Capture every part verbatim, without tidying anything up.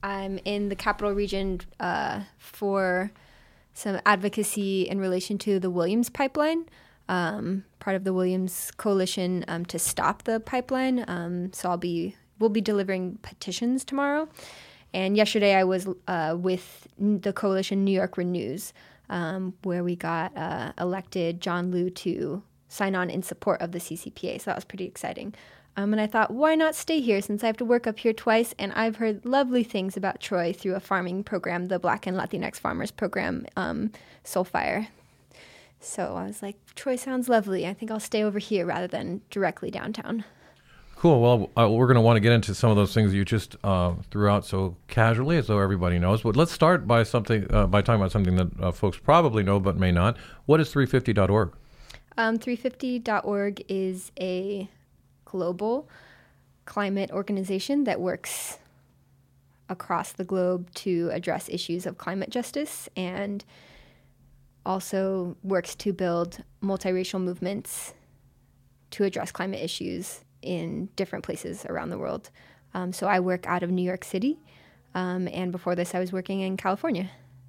I'm in the Capital Region uh, for some advocacy in relation to the Williams pipeline, um, part of the Williams Coalition um, to stop the pipeline. Um, so I'll be we'll be delivering petitions tomorrow. And yesterday I was uh, with the coalition New York Renews, um, where we got uh, elected John Liu to sign on in support of the C C P A. So that was pretty exciting. Um, and I thought, why not stay here since I have to work up here twice? And I've heard lovely things about Troy through a farming program, the Black and Latinx Farmers Program, um, Soulfire. So I was like, Troy sounds lovely. I think I'll stay over here rather than directly downtown. Cool. Well, uh, we're going to want to get into some of those things you just uh, threw out so casually, as though everybody knows. But let's start by something uh, by talking about something that uh, folks probably know but may not. What is three fifty dot org? Um, three fifty dot org is a global climate organization that works across the globe to address issues of climate justice and also works to build multiracial movements to address climate issues in different places around the world. Um, so I work out of New York City, um, and before this I was working in California.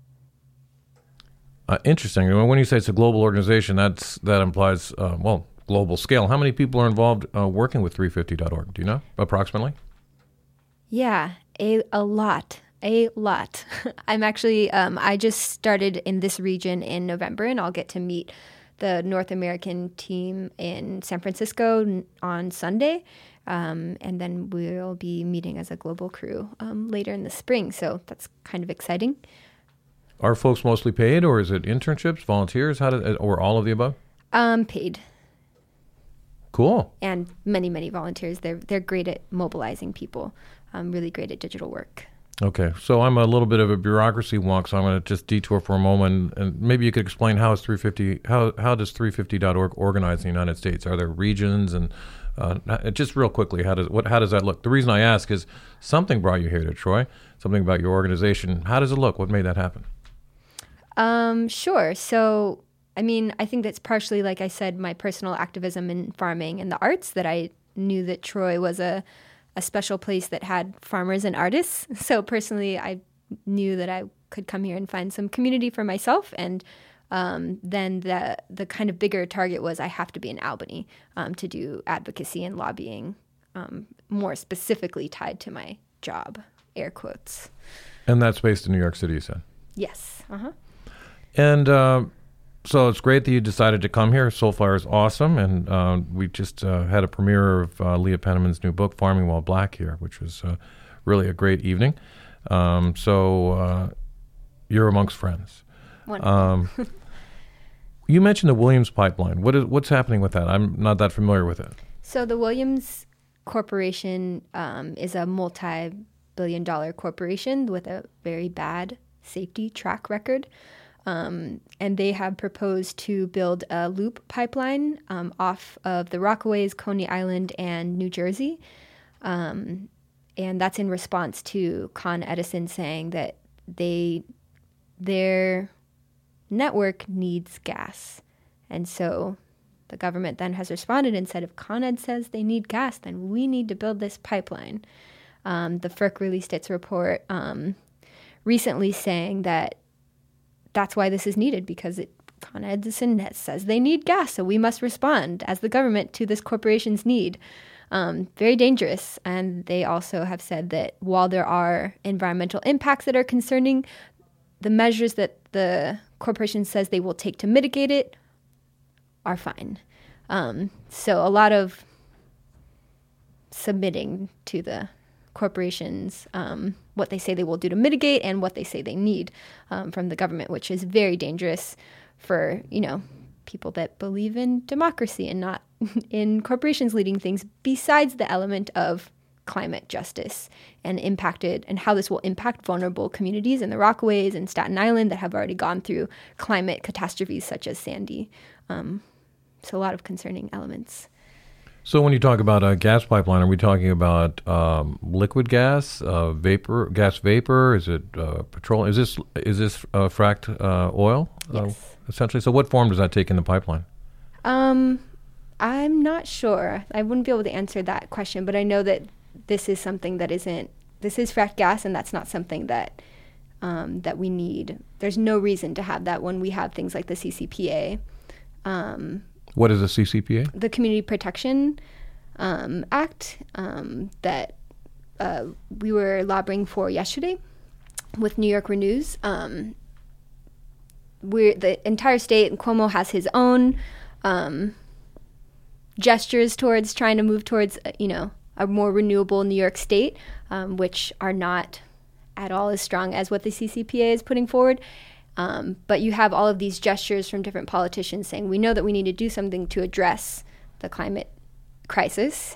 Uh, interesting. When you say it's a global organization, that's that implies, uh, well, global scale. How many people are involved uh, working with three fifty dot org? Do you know, approximately? Yeah, a, a lot, a lot. I'm actually, um, I just started in this region in November, and I'll get to meet the North American team in San Francisco on Sunday. Um, and then we'll be meeting as a global crew um, later in the spring. So that's kind of exciting. Are folks mostly paid, or is it internships, volunteers, how do, or all of the above? Um, paid. Cool. And many, many volunteers. They're they're great at mobilizing people, um, really great at digital work. Okay, so I'm a little bit of a bureaucracy wonk, so I'm going to just detour for a moment, and maybe you could explain how is three fifty how how does three fifty dot org organize in the United States? Are there regions, and uh, just real quickly, how does what how does that look? The reason I ask is something brought you here to Troy, something about your organization. How does it look? What made that happen? Um, sure. So, I mean, I think that's partially, like I said, my personal activism in farming and the arts, that I knew that Troy was a, a special place that had farmers and artists. So personally, I knew that I could come here and find some community for myself. And um, then the the kind of bigger target was I have to be in Albany um, to do advocacy and lobbying, um, more specifically tied to my job, air quotes. And that's based in New York City, you said? Yes. Uh-huh. And uh, so it's great that you decided to come here. Soulfire is awesome. And uh, we just uh, had a premiere of uh, Leah Penniman's new book, Farming While Black, here, which was uh, really a great evening. Um, so uh, you're amongst friends. Um, you mentioned the Williams pipeline. What is, what's happening with that? I'm not that familiar with it. So the Williams Corporation um, is a multi-billion dollar corporation with a very bad safety track record. Um, and they have proposed to build a loop pipeline um, off of the Rockaways, Coney Island, and New Jersey. Um, and that's in response to Con Edison saying that they their network needs gas. And so the government then has responded and said, if Con Ed says they need gas, then we need to build this pipeline. Um, the F E R C released its report um, recently saying that that's why this is needed, because it, Con Edison says they need gas, so we must respond as the government to this corporation's need. Um, very dangerous. And they also have said that while there are environmental impacts that are concerning, the measures that the corporation says they will take to mitigate it are fine. Um, so a lot of submitting to the corporations, um, what they say they will do to mitigate and what they say they need um, from the government, which is very dangerous for, you know, people that believe in democracy and not in corporations leading things, besides the element of climate justice and impacted and how this will impact vulnerable communities in the Rockaways and Staten Island that have already gone through climate catastrophes such as Sandy. Um, so a lot of concerning elements. So when you talk about a gas pipeline, are we talking about um, liquid gas, uh, vapor, gas vapor? Is it uh, petroleum? Is this is this uh, fracked uh, oil? Yes. Uh, essentially. So what form does that take in the pipeline? Um, I'm not sure. I wouldn't be able to answer that question, but I know that this is something that isn't this is fracked gas, and that's not something that um, that we need. There's no reason to have that when we have things like the C C P A. Um, what is the C C P A? The Community Protection um, Act um, that uh, we were lobbying for yesterday with New York Renews. Um, we're the entire state, and Cuomo has his own um, gestures towards trying to move towards, you know, a more renewable New York state, um, which are not at all as strong as what the C C P A is putting forward. Um, but you have all of these gestures from different politicians saying, we know that we need to do something to address the climate crisis.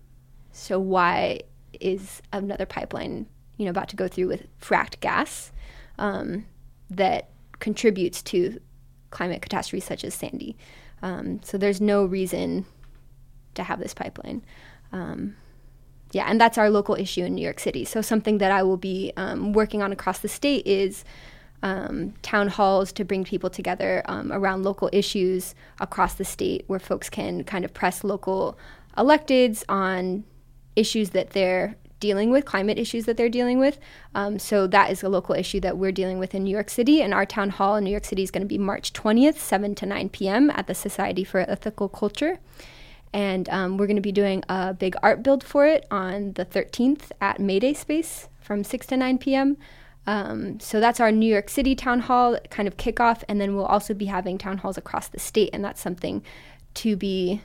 So why is another pipeline, you know, about to go through with fracked gas um, that contributes to climate catastrophes such as Sandy? Um, so there's no reason to have this pipeline. Um, yeah, and that's our local issue in New York City. So something that I will be um, working on across the state is um, town halls to bring people together um, around local issues across the state, where folks can kind of press local electeds on issues that they're dealing with, climate issues that they're dealing with. Um, so that is a local issue that we're dealing with in New York City. And our town hall in New York City is going to be March twentieth, seven to nine p.m. at the Society for Ethical Culture. And um, we're going to be doing a big art build for it on the thirteenth at Mayday Space from six to nine p.m. Um, so that's our New York City town hall kind of kickoff. And then we'll also be having town halls across the state. And that's something to be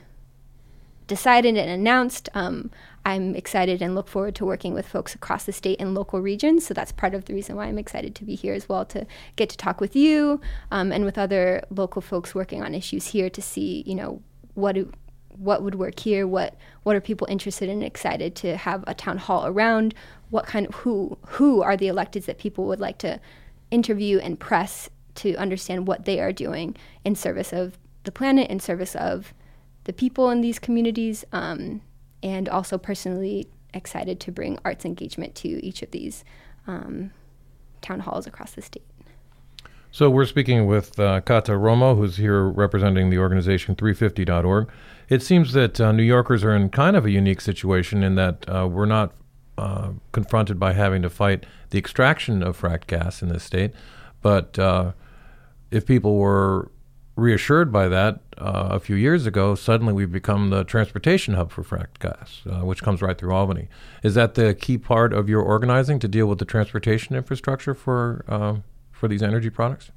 decided and announced. Um, I'm excited and look forward to working with folks across the state and local regions. So that's part of the reason why I'm excited to be here as well, to get to talk with you um, and with other local folks working on issues here to see, you know, what do, what would work here, what what are people interested in and excited to have a town hall around, what kind of, who who are the electeds that people would like to interview and press to understand what they are doing in service of the planet, in service of the people in these communities, um, and also personally excited to bring arts engagement to each of these um, town halls across the state. So we're speaking with uh, Kata Romo, who's here representing the organization three fifty dot org. It seems that uh, New Yorkers are in kind of a unique situation in that uh, we're not uh, confronted by having to fight the extraction of fracked gas in this state, but uh, if people were reassured by that uh, a few years ago, suddenly we've become the transportation hub for fracked gas, uh, which comes right through Albany. Is that the key part of your organizing, to deal with the transportation infrastructure for uh, for these energy products?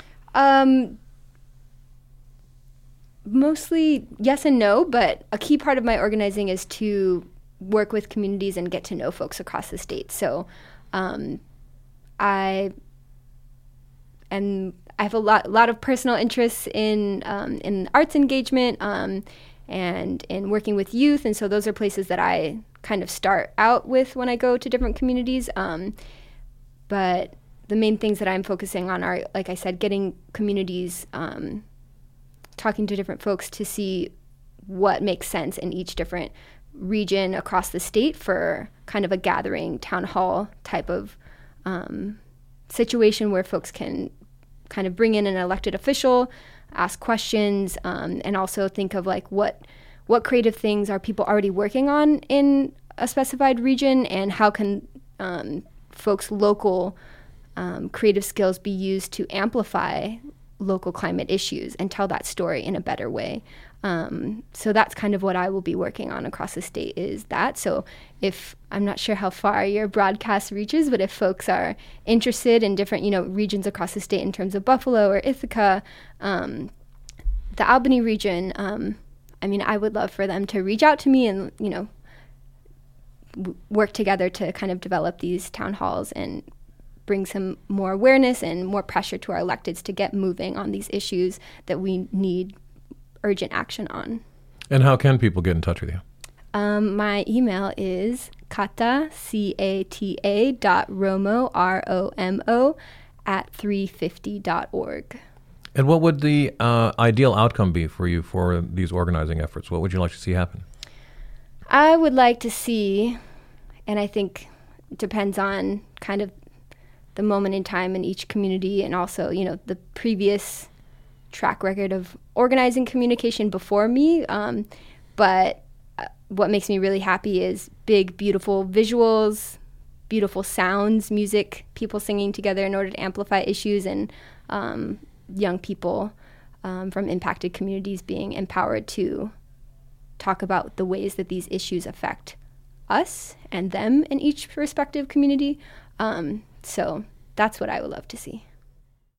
Um, mostly yes and no, but a key part of my organizing is to work with communities and get to know folks across the state. So um, I am I have a lot, lot of personal interests in um, in arts engagement um, and in working with youth, and so those are places that I kind of start out with when I go to different communities. Um, but the main things that I'm focusing on are, like I said, getting communities, um, talking to different folks to see what makes sense in each different region across the state for kind of a gathering town hall type of um, situation where folks can kind of bring in an elected official, ask questions, um, and also think of like what what creative things are people already working on in a specified region, and how can um, folks' local um, creative skills be used to amplify local climate issues and tell that story in a better way. Um, so that's kind of what I will be working on across the state, is that. So if, I'm not sure how far your broadcast reaches, but if folks are interested in different, you know, regions across the state in terms of Buffalo or Ithaca, um, the Albany region, um, I mean, I would love for them to reach out to me and, you know, w- work together to kind of develop these town halls and bring some more awareness and more pressure to our electeds to get moving on these issues that we need urgent action on. And how can people get in touch with you? Um, my email is kata, C A T A dot romo, R O M O, at three fifty dot org. And what would the uh, ideal outcome be for you for these organizing efforts? What would you like to see happen? I would like to see, and I think it depends on kind of the moment in time in each community, and also, you know, the previous track record of organizing communication before me. Um, but uh, what makes me really happy is big, beautiful visuals, beautiful sounds, music, people singing together in order to amplify issues, and um, young people um, from impacted communities being empowered to talk about the ways that these issues affect us and them in each respective community. Um, so that's what I would love to see.